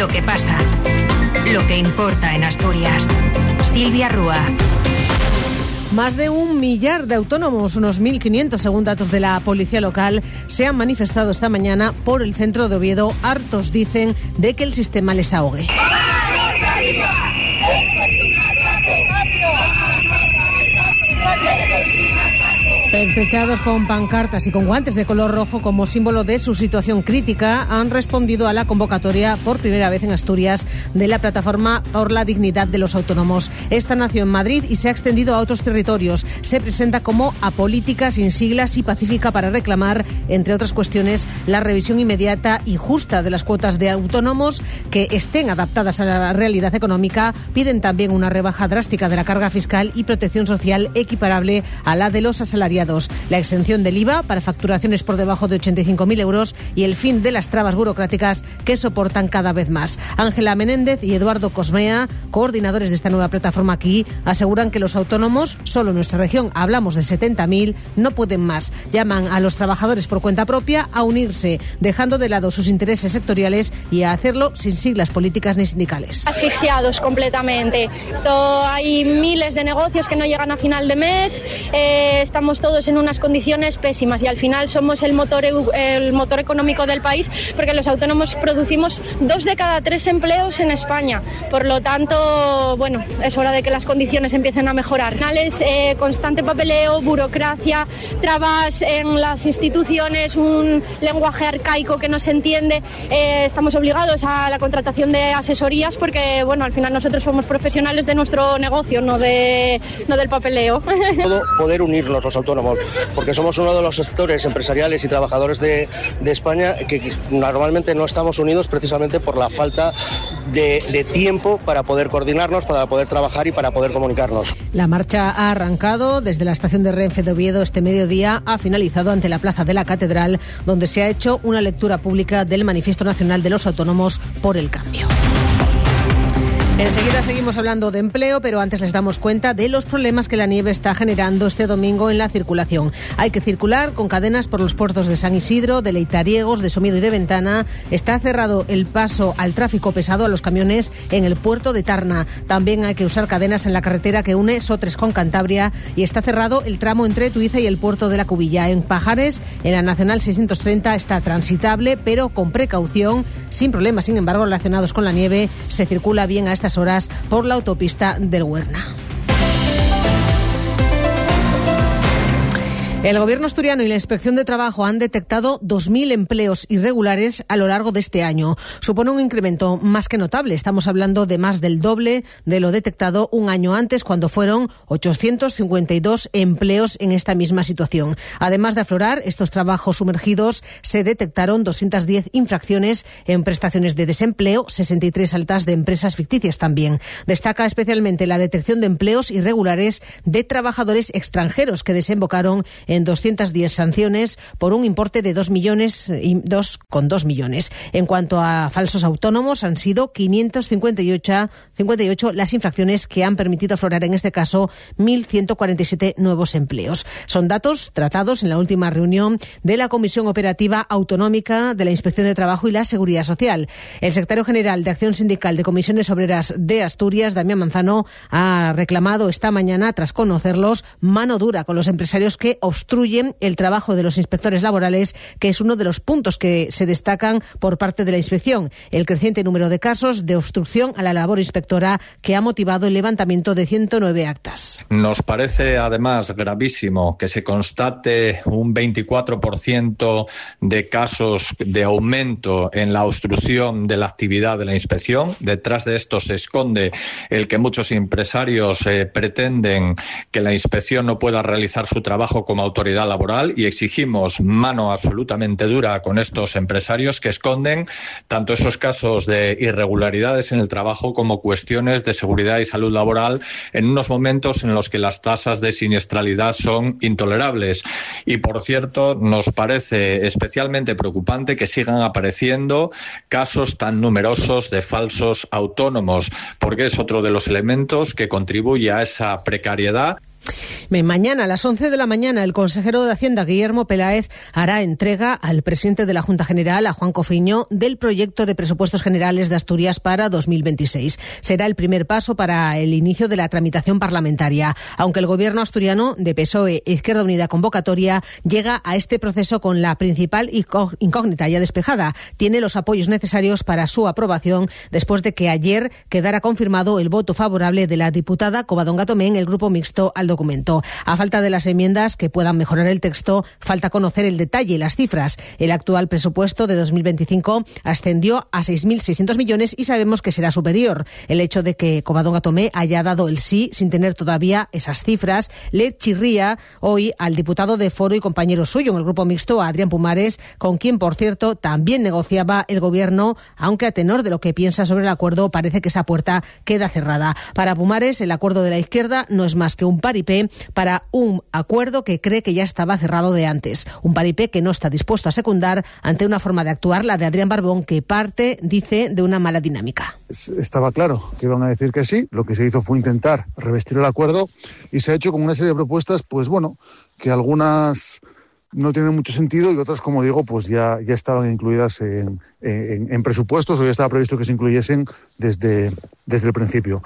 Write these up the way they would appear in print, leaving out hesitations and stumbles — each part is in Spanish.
Lo que pasa, lo que importa en Asturias. Silvia Rúa. Más de 1 millar de autónomos, unos 1.500 según datos de la policía local, se han manifestado esta mañana por el centro de Oviedo. Hartos dicen de que el sistema les ahogue. Pertrechados con pancartas y con guantes de color rojo como símbolo de su situación crítica, han respondido a la convocatoria por primera vez en Asturias de la Plataforma por la Dignidad de los Autónomos. Esta nació en Madrid y se ha extendido a otros territorios. Se presenta como apolítica, sin siglas y pacífica para reclamar, entre otras cuestiones, la revisión inmediata y justa de las cuotas de autónomos que estén adaptadas a la realidad económica. Piden también una rebaja drástica de la carga fiscal y protección social equiparable a la de los asalariados. La exención del IVA para facturaciones por debajo de 85.000 euros y el fin de las trabas burocráticas que soportan cada vez más. Ángela Menéndez y Eduardo Cosmea, coordinadores de esta nueva plataforma aquí, aseguran que los autónomos, solo en nuestra región hablamos de 70.000, no pueden más. Llaman a los trabajadores por cuenta propia a unirse, dejando de lado sus intereses sectoriales y a hacerlo sin siglas políticas ni sindicales. Asfixiados completamente. Hay miles de negocios que no llegan a final de mes, estamos todos en unas condiciones pésimas y al final somos el motor económico del país, porque los autónomos producimos 2 de cada 3 empleos en España. Por lo tanto, bueno, es hora de que las condiciones empiecen a mejorar. Al final es constante papeleo, burocracia, trabas en las instituciones, un lenguaje arcaico que no se entiende. Estamos obligados a la contratación de asesorías porque, bueno, al final nosotros somos profesionales de nuestro negocio, no del papeleo. Todo poder unirnos los autónomos, porque somos uno de los sectores empresariales y trabajadores de España que normalmente no estamos unidos precisamente por la falta de tiempo para poder coordinarnos, para poder trabajar y para poder comunicarnos. La marcha ha arrancado desde la estación de Renfe de Oviedo este mediodía, ha finalizado ante la plaza de la Catedral, donde se ha hecho una lectura pública del Manifiesto Nacional de los Autónomos por el Cambio. Enseguida seguimos hablando de empleo, pero antes les damos cuenta de los problemas que la nieve está generando este domingo en la circulación. Hay que circular con cadenas por los puertos de San Isidro, de Leitariegos, de Somiedo y de Ventana. Está cerrado el paso al tráfico pesado, a los camiones, en el puerto de Tarna. También hay que usar cadenas en la carretera que une Sotres con Cantabria y está cerrado el tramo entre Tuiza y el puerto de la Cubilla. En Pajares, en la Nacional 630, está transitable, pero con precaución, sin problemas, sin embargo, relacionados con la nieve. Se circula bien a estas horas por la autopista del Huerna. El Gobierno asturiano y la Inspección de Trabajo han detectado 2.000 empleos irregulares a lo largo de este año. Supone un incremento más que notable. Estamos hablando de más del doble de lo detectado un año antes, cuando fueron 852 empleos en esta misma situación. Además de aflorar estos trabajos sumergidos, se detectaron 210 infracciones en prestaciones de desempleo, 63 altas de empresas ficticias también. Destaca especialmente la detección de empleos irregulares de trabajadores extranjeros que desembocaron en 210 sanciones por un importe de 2,2 millones. En cuanto a falsos autónomos, han sido 558 las infracciones que han permitido aflorar en este caso 1.147 nuevos empleos. Son datos tratados en la última reunión de la Comisión Operativa Autonómica de la Inspección de Trabajo y la Seguridad Social. El secretario general de Acción Sindical de Comisiones Obreras de Asturias, Damián Manzano, ha reclamado esta mañana, tras conocerlos, mano dura con los empresarios que obstruyen el trabajo de los inspectores laborales, que es uno de los puntos que se destacan por parte de la inspección. El creciente número de casos de obstrucción a la labor inspectora que ha motivado el levantamiento de 109 actas. Nos parece además gravísimo que se constate un 24% de casos de aumento en la obstrucción de la actividad de la inspección. Detrás de esto se esconde el que muchos empresarios pretenden que la inspección no pueda realizar su trabajo como autoridad laboral, y exigimos mano absolutamente dura con estos empresarios que esconden tanto esos casos de irregularidades en el trabajo como cuestiones de seguridad y salud laboral en unos momentos en los que las tasas de siniestralidad son intolerables. Y por cierto, nos parece especialmente preocupante que sigan apareciendo casos tan numerosos de falsos autónomos, porque es otro de los elementos que contribuye a esa precariedad. Mañana a las 11 de la mañana el consejero de Hacienda, Guillermo Peláez, hará entrega al presidente de la Junta General, a Juan Cofiño, del proyecto de presupuestos generales de Asturias para 2026. Será el primer paso para el inicio de la tramitación parlamentaria, aunque el gobierno asturiano de PSOE e Izquierda Unida Convocatoria llega a este proceso con la principal incógnita ya despejada. Tiene los apoyos necesarios para su aprobación después de que ayer quedara confirmado el voto favorable de la diputada Covadonga Tomé en el grupo mixto al documento. A falta de las enmiendas que puedan mejorar el texto, falta conocer el detalle y las cifras. El actual presupuesto de 2025 ascendió a 6.600 millones y sabemos que será superior. El hecho de que Covadonga Tomé haya dado el sí sin tener todavía esas cifras le chirría hoy al diputado de Foro y compañero suyo en el grupo mixto, a Adrián Pumares, con quien, por cierto, también negociaba el gobierno, aunque a tenor de lo que piensa sobre el acuerdo parece que esa puerta queda cerrada. Para Pumares, el acuerdo de la izquierda no es más que un paripé para un acuerdo que cree que ya estaba cerrado de antes. Un paripé que no está dispuesto a secundar ante una forma de actuar, la de Adrián Barbón, que parte, dice, de una mala dinámica. Estaba claro que iban a decir que sí. Lo que se hizo fue intentar revestir el acuerdo y se ha hecho con una serie de propuestas, pues bueno, que algunas no tienen mucho sentido y otras, como digo, pues ya estaban incluidas en presupuestos o ya estaba previsto que se incluyesen desde el principio.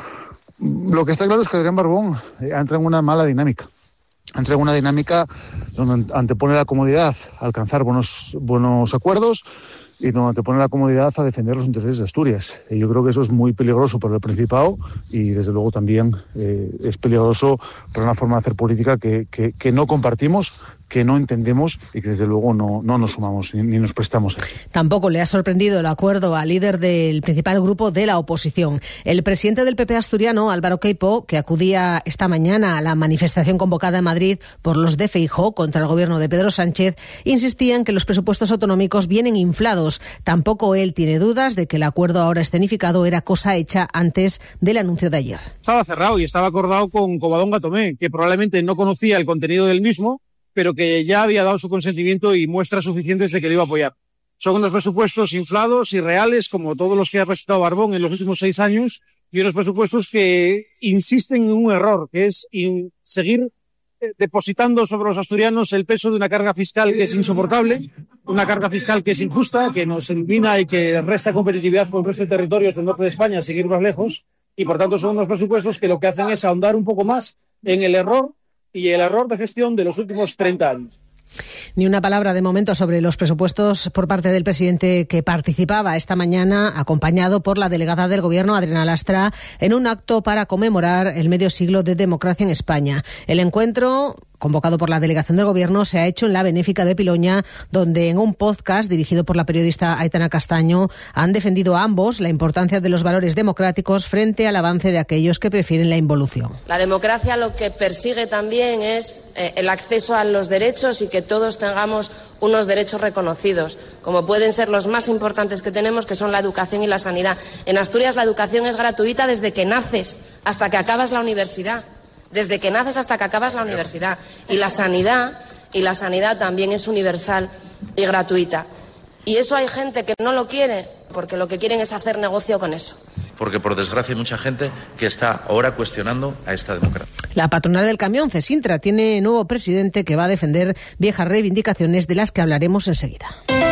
Lo que está claro es que Adrián Barbón entra en una mala dinámica. Entra en una dinámica donde antepone la comodidad a alcanzar buenos acuerdos y donde antepone la comodidad a defender los intereses de Asturias. Y yo creo que eso es muy peligroso para el Principado y, desde luego, también es peligroso para una forma de hacer política que no compartimos, que no entendemos y que, desde luego, no nos sumamos ni nos prestamos a. Tampoco le ha sorprendido el acuerdo al líder del principal grupo de la oposición. El presidente del PP asturiano, Álvaro Queipo, que acudía esta mañana a la manifestación convocada en Madrid por los de Feijóo contra el gobierno de Pedro Sánchez, insistía en que los presupuestos autonómicos vienen inflados. Tampoco él tiene dudas de que el acuerdo ahora escenificado era cosa hecha antes del anuncio de ayer. Estaba cerrado y estaba acordado con Covadonga Tomé, que probablemente no conocía el contenido del mismo, pero que ya había dado su consentimiento y muestras suficientes de que lo iba a apoyar. Son unos presupuestos inflados y reales, como todos los que ha presentado Barbón en los últimos 6 años, y unos presupuestos que insisten en un error, que es seguir depositando sobre los asturianos el peso de una carga fiscal que es insoportable, una carga fiscal que es injusta, que nos elimina y que resta competitividad con el resto de territorios del norte de España, seguir más lejos, y por tanto son unos presupuestos que lo que hacen es ahondar un poco más en el error y el error de gestión de los últimos 30 años. Ni una palabra de momento sobre los presupuestos por parte del presidente, que participaba esta mañana acompañado por la delegada del Gobierno, Adriana Lastra, en un acto para conmemorar el medio siglo de democracia en España. El encuentro, convocado por la delegación del Gobierno, se ha hecho en la Benéfica de Piloña, donde en un podcast dirigido por la periodista Aitana Castaño han defendido a ambos la importancia de los valores democráticos frente al avance de aquellos que prefieren la involución. La democracia lo que persigue también es el acceso a los derechos y que todos tengamos unos derechos reconocidos, como pueden ser los más importantes que tenemos, que son la educación y la sanidad. En Asturias la educación es gratuita desde que naces hasta que acabas la universidad. Desde que naces hasta que acabas la universidad. Y la sanidad también es universal y gratuita. Y eso hay gente que no lo quiere, porque lo que quieren es hacer negocio con eso. Porque, por desgracia, hay mucha gente que está ahora cuestionando a esta democracia. La patronal del camión, Cesintra, tiene nuevo presidente que va a defender viejas reivindicaciones de las que hablaremos enseguida.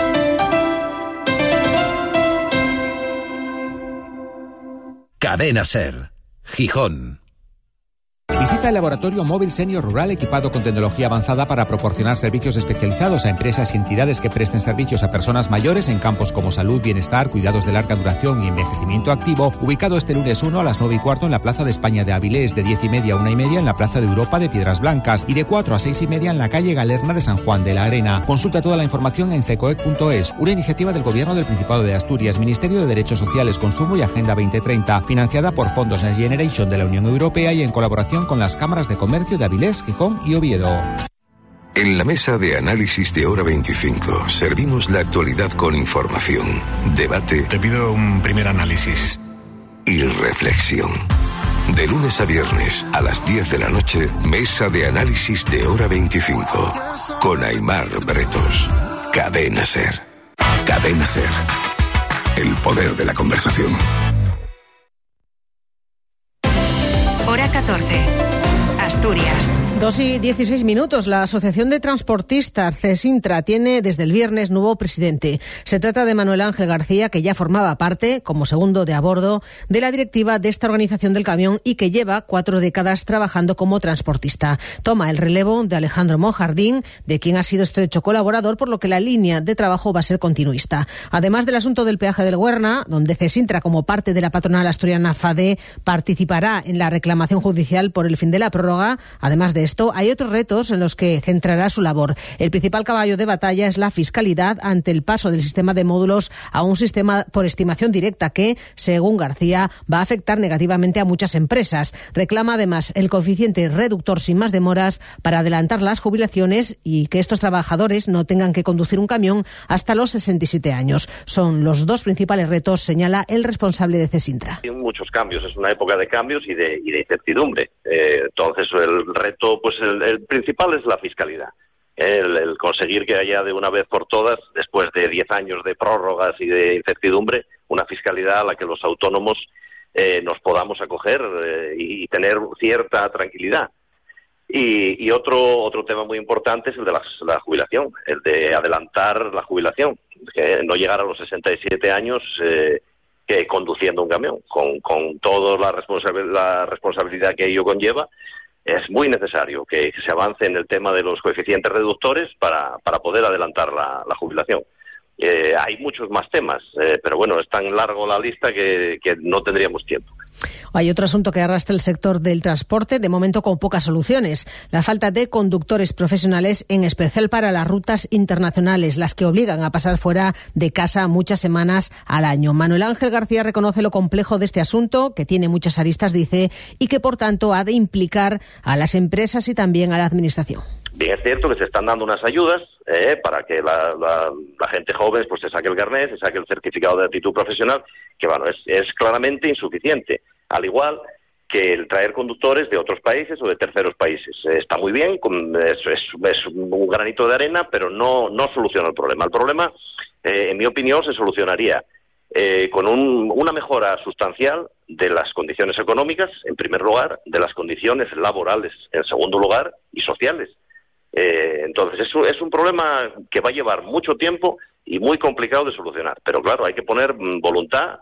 Cadena SER, Gijón. Visita el Laboratorio Móvil Senior Rural equipado con tecnología avanzada para proporcionar servicios especializados a empresas y entidades que presten servicios a personas mayores en campos como salud, bienestar, cuidados de larga duración y envejecimiento activo, ubicado este lunes 1 a las 9:15 en la Plaza de España de Avilés, de 10:30 a 1:30 en la Plaza de Europa de Piedras Blancas y de 4 a 6:30 en la calle Galerna de San Juan de la Arena. Consulta toda la información en cecoec.es, una iniciativa del Gobierno del Principado de Asturias, Ministerio de Derechos Sociales, Consumo y Agenda 2030, financiada por fondos Next Generation de la Unión Europea y en colaboración con las cámaras de comercio de Avilés, Gijón y Oviedo. En la mesa de análisis de Hora 25 servimos la actualidad con información, debate. Te pido un primer análisis. Y reflexión. De lunes a viernes a las 10 de la noche, mesa de análisis de Hora 25 con Aimar Bretos. Cadena SER. Cadena SER. El poder de la conversación. Hora 14. Asturias. 2:16. La Asociación de Transportistas CESINTRA tiene desde el viernes nuevo presidente. Se trata de Manuel Ángel García, que ya formaba parte, como segundo de a bordo, de la directiva de esta organización del camión y que lleva 4 décadas trabajando como transportista. Toma el relevo de Alejandro Monjardín, de quien ha sido estrecho colaborador, por lo que la línea de trabajo va a ser continuista. Además del asunto del peaje del Huerna, donde CESINTRA, como parte de la patronal asturiana FADE, participará en la reclamación judicial por el fin de la prórroga, además de esto, hay otros retos en los que centrará su labor. El principal caballo de batalla es la fiscalidad ante el paso del sistema de módulos a un sistema por estimación directa que, según García, va a afectar negativamente a muchas empresas. Reclama además el coeficiente reductor sin más demoras para adelantar las jubilaciones y que estos trabajadores no tengan que conducir un camión hasta los 67 años. Son los 2 principales retos, señala el responsable de CESINTRA. Hay muchos cambios, es una época de cambios y de incertidumbre. Entonces el reto, pues el principal es la fiscalidad. El conseguir que haya de una vez por todas, después de 10 años de prórrogas y de incertidumbre, una fiscalidad a la que los autónomos nos podamos acoger y tener cierta tranquilidad. Y otro tema muy importante es el de la jubilación, el de adelantar la jubilación, que no llegar a los 67 años que conduciendo un camión, con toda la responsabilidad que ello conlleva. Es muy necesario que se avance en el tema de los coeficientes reductores para poder adelantar la jubilación. Hay muchos más temas, pero bueno, es tan largo la lista que no tendríamos tiempo. Hay otro asunto que arrastra el sector del transporte, de momento con pocas soluciones. La falta de conductores profesionales, en especial para las rutas internacionales, las que obligan a pasar fuera de casa muchas semanas al año. Manuel Ángel García reconoce lo complejo de este asunto, que tiene muchas aristas, dice, y que por tanto ha de implicar a las empresas y también a la administración. Bien, es cierto que se están dando unas ayudas para que la gente joven pues se saque el carnet, se saque el certificado de aptitud profesional, que bueno, es claramente insuficiente. Al igual que el traer conductores de otros países o de terceros países. Está muy bien, es un granito de arena, pero no soluciona el problema. El problema, en mi opinión, se solucionaría con una mejora sustancial de las condiciones económicas, en primer lugar, de las condiciones laborales, en segundo lugar, y sociales. Entonces, es un problema que va a llevar mucho tiempo y muy complicado de solucionar. Pero claro, hay que poner voluntad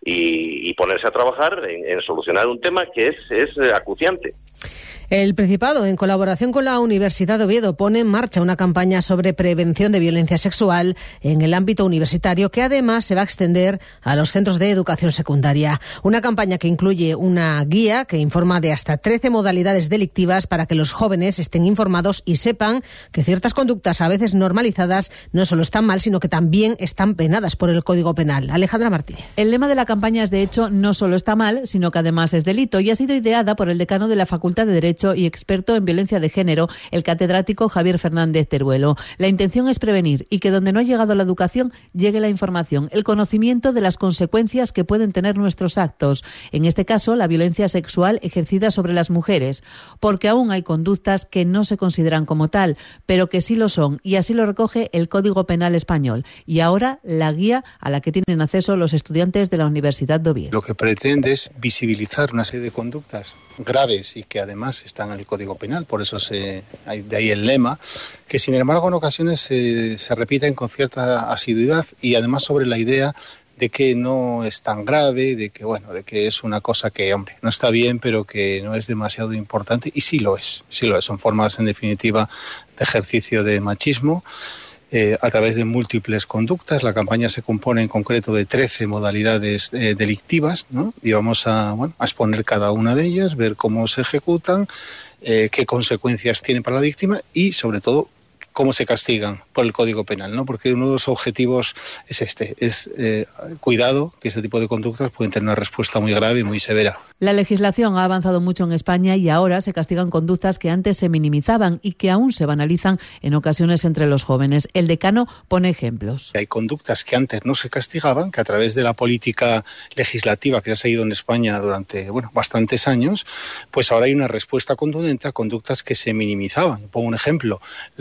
y ponerse a trabajar en solucionar un tema que es acuciante. El Principado, en colaboración con la Universidad de Oviedo, pone en marcha una campaña sobre prevención de violencia sexual en el ámbito universitario que además se va a extender a los centros de educación secundaria. Una campaña que incluye una guía que informa de hasta 13 modalidades delictivas para que los jóvenes estén informados y sepan que ciertas conductas a veces normalizadas no solo están mal, sino que también están penadas por el Código Penal. Alejandra Martínez. El lema de la campaña es, de hecho, no solo está mal, sino que además es delito, y ha sido ideada por el decano de la Facultad de Derecho y experto en violencia de género, el catedrático Javier Fernández Teruelo. La intención es prevenir y que donde no ha llegado la educación llegue la información, el conocimiento de las consecuencias que pueden tener nuestros actos, en este caso la violencia sexual ejercida sobre las mujeres, porque aún hay conductas que no se consideran como tal, pero que sí lo son, y así lo recoge el Código Penal español y ahora la guía a la que tienen acceso los estudiantes de la Universidad de Oviedo. Lo que pretende es visibilizar una serie de conductas graves y que además están en el Código Penal, por eso de ahí el lema, que sin embargo en ocasiones se repiten con cierta asiduidad y además sobre la idea de que no es tan grave, de que es una cosa que, hombre, no está bien, pero que no es demasiado importante, y sí lo es, son formas en definitiva de ejercicio de machismo. A través de múltiples conductas. La campaña se compone en concreto de 13 modalidades delictivas, ¿no? Y vamos a exponer cada una de ellas, ver cómo se ejecutan, qué consecuencias tienen para la víctima y, sobre todo, cómo se castigan por el Código Penal, ¿no? Porque uno de los objetivos es cuidado, que este tipo de conductas pueden tener una respuesta muy grave y muy severa. La legislación ha avanzado mucho en España y ahora se castigan conductas que antes se minimizaban y que aún se banalizan en ocasiones entre los jóvenes. El decano pone ejemplos. Hay conductas que antes no se castigaban, que a través de la política legislativa que se ha seguido en España durante bastantes años, pues ahora hay una respuesta contundente a conductas que se minimizaban. Pongo un ejemplo, la redifusión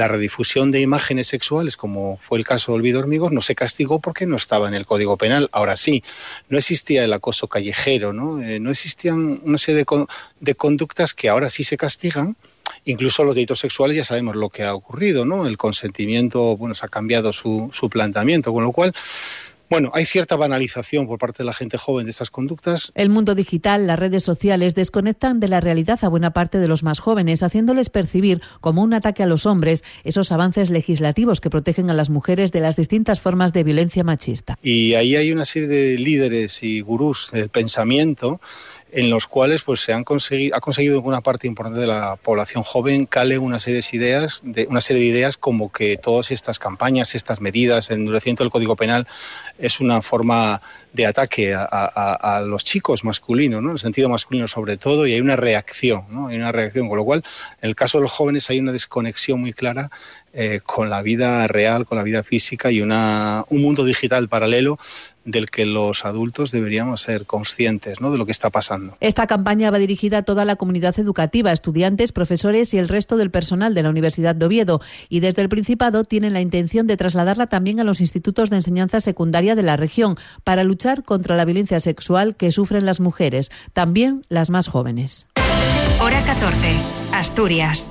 difusión de imágenes sexuales, como fue el caso de Olvido Hormigos, no se castigó porque no estaba en el Código Penal. Ahora sí, no existía el acoso callejero, ¿no? No existían una serie de conductas que ahora sí se castigan. Incluso los delitos sexuales ya sabemos lo que ha ocurrido, ¿no? El consentimiento, bueno, se ha cambiado su planteamiento, con lo cual, bueno, hay cierta banalización por parte de la gente joven de estas conductas. El mundo digital, las redes sociales desconectan de la realidad a buena parte de los más jóvenes, haciéndoles percibir como un ataque a los hombres esos avances legislativos que protegen a las mujeres de las distintas formas de violencia machista. Y ahí hay una serie de líderes y gurús del pensamiento en los cuales pues ha conseguido que una parte importante de la población joven cale una serie de ideas como que todas estas campañas, estas medidas, el endurecimiento del Código Penal es una forma de ataque a los chicos masculinos, ¿no? En el sentido masculino sobre todo, y hay una reacción, ¿no? Hay una reacción, con lo cual, en el caso de los jóvenes hay una desconexión muy clara con la vida real, con la vida física y un mundo digital paralelo del que los adultos deberíamos ser conscientes, ¿no?, de lo que está pasando. Esta campaña va dirigida a toda la comunidad educativa, estudiantes, profesores y el resto del personal de la Universidad de Oviedo, y desde el Principado tienen la intención de trasladarla también a los institutos de enseñanza secundaria de la región para luchar contra la violencia sexual que sufren las mujeres, también las más jóvenes. Hora 14, Asturias.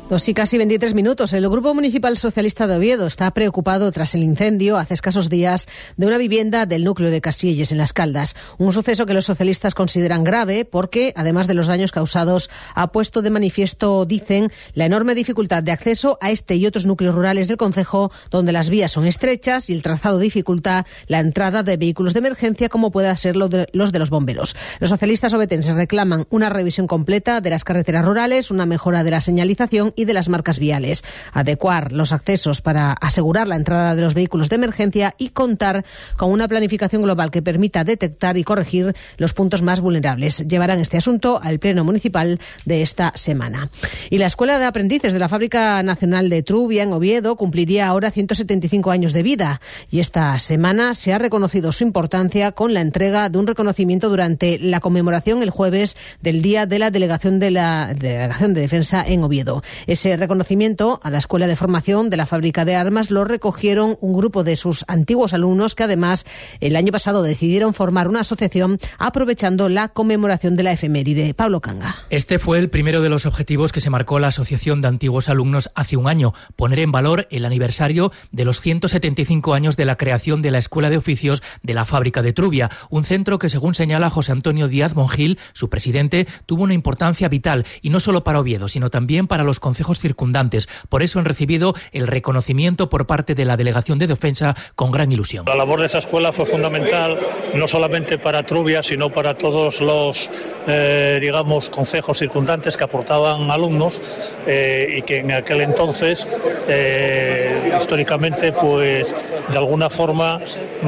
2:23. El Grupo Municipal Socialista de Oviedo está preocupado tras el incendio hace escasos días de una vivienda del núcleo de Casielles, en Las Caldas. Un suceso que los socialistas consideran grave porque, además de los daños causados, ha puesto de manifiesto, dicen, la enorme dificultad de acceso a este y otros núcleos rurales del concejo, donde las vías son estrechas y el trazado dificulta la entrada de vehículos de emergencia, como pueda ser los de los bomberos. Los socialistas ovetenses reclaman una revisión completa de las carreteras rurales, una mejora de la señalización y de las marcas viales, adecuar los accesos para asegurar la entrada de los vehículos de emergencia y contar con una planificación global que permita detectar y corregir los puntos más vulnerables. Llevarán este asunto al Pleno Municipal de esta semana. Y la Escuela de Aprendices de la Fábrica Nacional de Trubia, en Oviedo, cumpliría ahora 175 años de vida, y esta semana se ha reconocido su importancia con la entrega de un reconocimiento durante la conmemoración el jueves del Día de la Delegación de Defensa en Oviedo. Ese reconocimiento a la Escuela de Formación de la Fábrica de Armas lo recogieron un grupo de sus antiguos alumnos que además el año pasado decidieron formar una asociación aprovechando la conmemoración de la efeméride. Pablo Canga. Este fue el primero de los objetivos que se marcó la Asociación de Antiguos Alumnos hace un año, poner en valor el aniversario de los 175 años de la creación de la Escuela de Oficios de la Fábrica de Trubia, un centro que, según señala José Antonio Díaz Monjil, su presidente, tuvo una importancia vital, y no solo para Oviedo, sino también para los concejos circundantes. Por eso han recibido el reconocimiento por parte de la Delegación de Defensa con gran ilusión. La labor de esa escuela fue fundamental, no solamente para Trubia, sino para todos los, concejos circundantes que aportaban alumnos y que en aquel entonces, históricamente, pues de alguna forma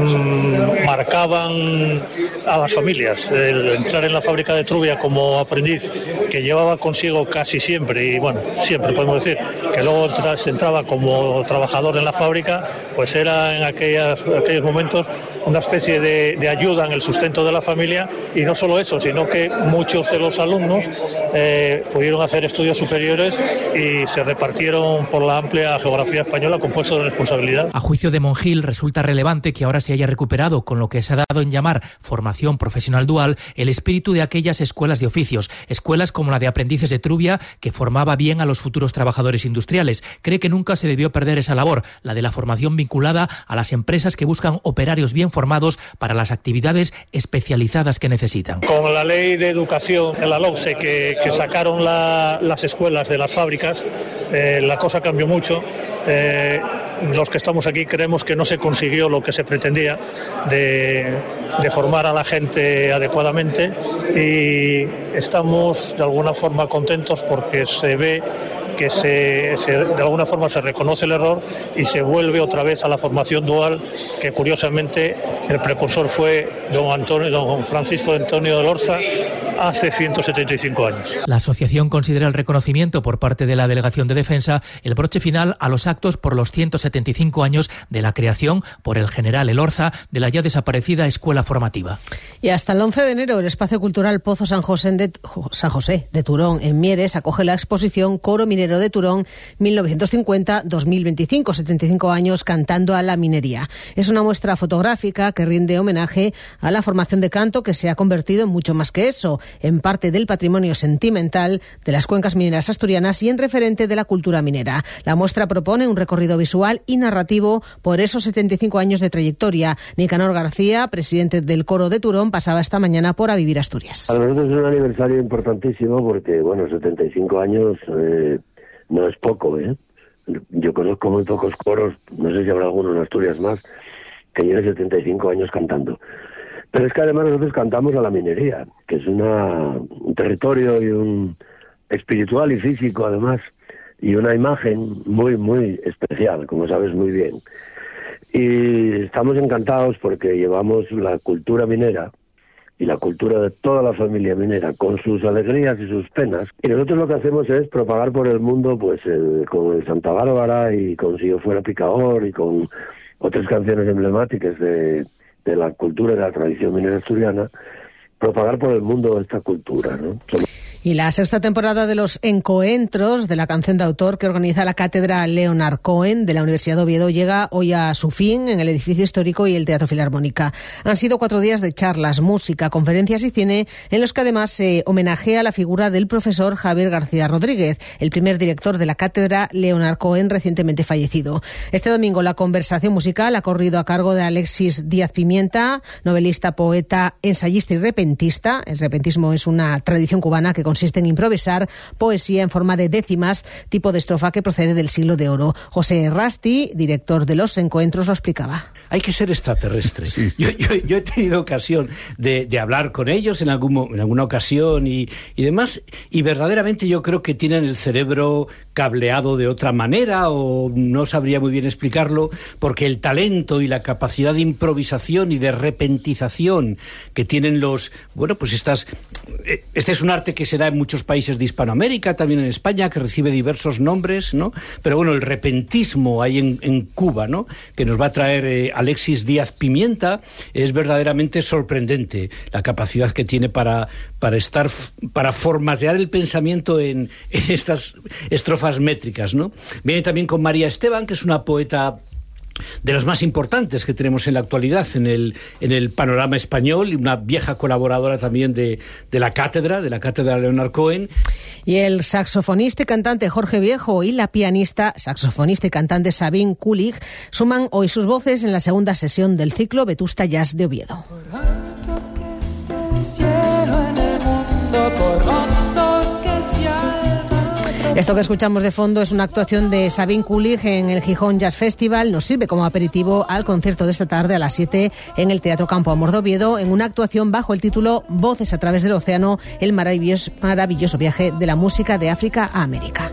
marcaban a las familias. El entrar en la Fábrica de Trubia como aprendiz, que llevaba consigo casi siempre, y bueno, siempre podemos decir que luego entraba como trabajador en la fábrica, pues era en aquellos momentos una especie de ayuda en el sustento de la familia, y no solo eso, sino que muchos de los alumnos pudieron hacer estudios superiores y se repartieron por la amplia geografía española con puestos de responsabilidad. A juicio de Monjil, resulta relevante que ahora se haya recuperado, con lo que se ha dado en llamar formación profesional dual, el espíritu de aquellas escuelas de oficios, escuelas como la de Aprendices de Trubia, que formaba bien a los futuros trabajadores industriales. Cree que nunca se debió perder esa labor, la de la formación vinculada a las empresas que buscan operarios bien formados para las actividades especializadas que necesitan. Con la ley de educación, la LOCSE, que sacaron las escuelas de las fábricas, la cosa cambió mucho. Los que estamos aquí creemos que no se consiguió lo que se pretendía de formar a la gente adecuadamente, y estamos de alguna forma contentos porque se ve que de alguna forma se reconoce el error y se vuelve otra vez a la formación dual, que curiosamente el precursor fue don Francisco Antonio de Lorza, hace 175 años. La asociación considera el reconocimiento por parte de la Delegación de Defensa el broche final a los actos por los 175 años de la creación por el general Elorza de la ya desaparecida escuela formativa. Y hasta el 11 de enero el Espacio Cultural Pozo San José de Turón, en Mieres, acoge la exposición Coro Minero de Turón 1950-2025, 75 años cantando a la minería. Es una muestra fotográfica que rinde homenaje a la formación de canto que se ha convertido en mucho más que eso, en parte del patrimonio sentimental de las cuencas mineras asturianas y en referente de la cultura minera. La muestra propone un recorrido visual y narrativo por esos 75 años de trayectoria. Nicanor García, presidente del Coro de Turón, pasaba esta mañana por A Vivir Asturias. Para nosotros es un aniversario importantísimo porque, 75 años no es poco, ¿eh? Yo conozco muy pocos coros, no sé si habrá alguno en Asturias más, que lleve 75 años cantando. Pero es que además nosotros cantamos a la minería, que es un territorio y un espiritual y físico además, y una imagen muy, muy especial, como sabes muy bien. Y estamos encantados porque llevamos la cultura minera y la cultura de toda la familia minera, con sus alegrías y sus penas. Y nosotros lo que hacemos es propagar por el mundo, pues, con el Santa Bárbara y con Si yo fuera picador y con otras canciones emblemáticas de la cultura y de la tradición minera asturiana, propagar por el mundo esta cultura, ¿no? Y la sexta temporada de los encoentros de la canción de autor que organiza la Cátedra Leonard Cohen de la Universidad de Oviedo llega hoy a su fin en el edificio histórico y el Teatro Filarmónica. Han sido 4 días de charlas, música, conferencias y cine en los que además se homenajea la figura del profesor Javier García Rodríguez, el primer director de la Cátedra Leonard Cohen recientemente fallecido. Este domingo la conversación musical ha corrido a cargo de Alexis Díaz Pimienta, novelista, poeta, ensayista y repentista. El repentismo es una tradición cubana que consiste en improvisar poesía en forma de décimas, tipo de estrofa que procede del siglo de oro. José Rasti, director de los encuentros, lo explicaba. Hay que ser extraterrestre. Sí. Yo he tenido ocasión de hablar con ellos en alguna ocasión y demás, y verdaderamente yo creo que tienen el cerebro cableado de otra manera, o no sabría muy bien explicarlo, porque el talento y la capacidad de improvisación y de repentización que tienen este es un arte que se da en muchos países de Hispanoamérica, también en España, que recibe diversos nombres, ¿no? Pero bueno, el repentismo hay en Cuba, ¿no?, que nos va a traer Alexis Díaz Pimienta, es verdaderamente sorprendente la capacidad que tiene para formatear el pensamiento en estas estrofas métricas, ¿no? Viene también con María Esteban, que es una poeta de las más importantes que tenemos en la actualidad en el panorama español, y una vieja colaboradora también de la cátedra Leonard Cohen. Y el saxofonista y cantante Jorge Viejo y la pianista, saxofonista y cantante Sabine Kulig suman hoy sus voces en la segunda sesión del ciclo Vetusta Jazz de Oviedo. Esto que escuchamos de fondo es una actuación de Sabine Kulig en el Gijón Jazz Festival. Nos sirve como aperitivo al concierto de esta tarde a las 7 en el Teatro Campo Amor de Oviedo, en una actuación bajo el título Voces a través del océano, el maravilloso viaje de la música de África a América.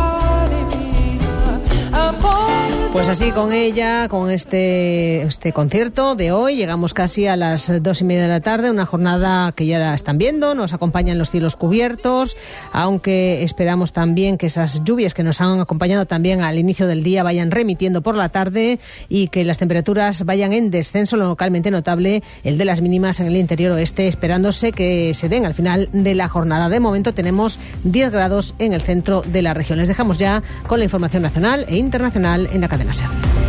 Pues así con ella, con este concierto de hoy, llegamos casi a las 2:30 de la tarde, una jornada que ya la están viendo, nos acompañan los cielos cubiertos, aunque esperamos también que esas lluvias que nos han acompañado también al inicio del día vayan remitiendo por la tarde y que las temperaturas vayan en descenso, lo localmente notable el de las mínimas en el interior oeste, esperándose que se den al final de la jornada. De momento tenemos 10 grados en el centro de la región. Les dejamos ya con la información nacional e internacional en la cadena SER.